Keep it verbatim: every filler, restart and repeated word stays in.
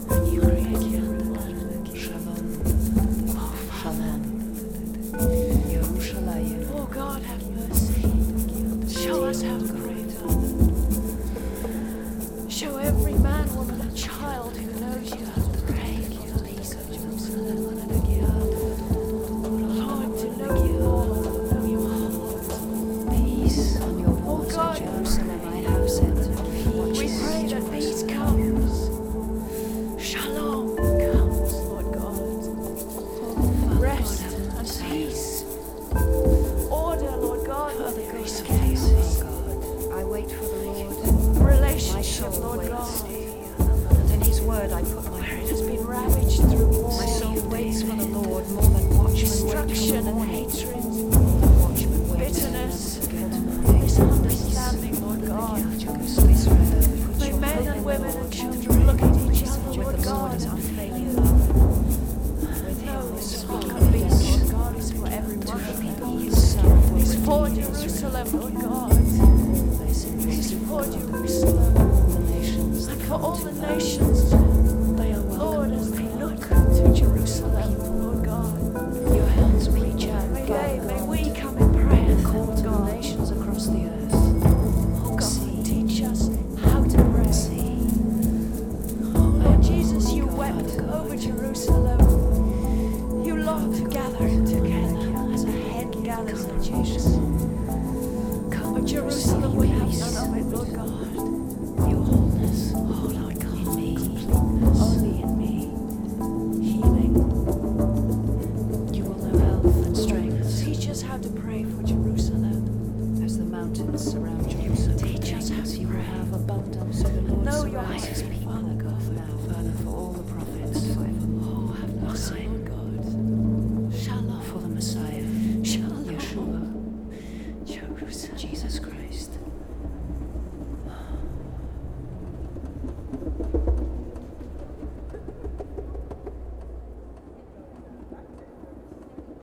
You create everyone. Shalom. Shalom. Yerushalayim. Oh God, have mercy. Show us how to pray, Father. Show every man, woman, and child who knows you how to pray. Lord, to know you more, to know your heart. Peace on your walls, Oh O God, Jerusalem, I have said. we pray that peace comes. Shalom comes, Lord God. Rest and peace. Order, Lord God, where there is chaos. I wait for the Lord. My Relationship, soul Lord waits. God, And in His word I put my where it hope. has been ravaged through war. My soul waits for the Lord more than watchmen wait for the Destruction and morning. hatred, Watchmen wait bitterness, for the morning. misunderstanding, Lord God. Israel, put May your men hope and in women the and Lord. children look at each other, With Lord the Lord God, is and unfailing love. With Him know is that speaking our peace, redemption. Lord God, is for everyone. To the people He Himself will It's for redeem Israel. Jerusalem, Lord God. All this in It's peace. for Jerusalem All the nations and that for come all to the love. nations, They are Lord, welcome, as they Lord. look to Jerusalem, Lord God. Your hands reach out, May Father they, may God, we come in prayer, and call Lord to the God. nations across the earth. Oh God, See. teach us how to pray. See, Oh Lord Jesus, you God, wept God. over Jerusalem. You longed to gather it together as a hen gathers her chicks. come But Jerusalem, we have none of it, Lord God. Your wholeness, Oh Lord God, in me, completeness. only in me, healing. You will know health and strength Teach us how to pray for Jerusalem. as the mountains surround Jerusalem. Teach us how to You will pray. have abundance, so the Lord Know your surrounds heart, His people. Father God. Now, Father, for all the prophets, Oh, have mercy.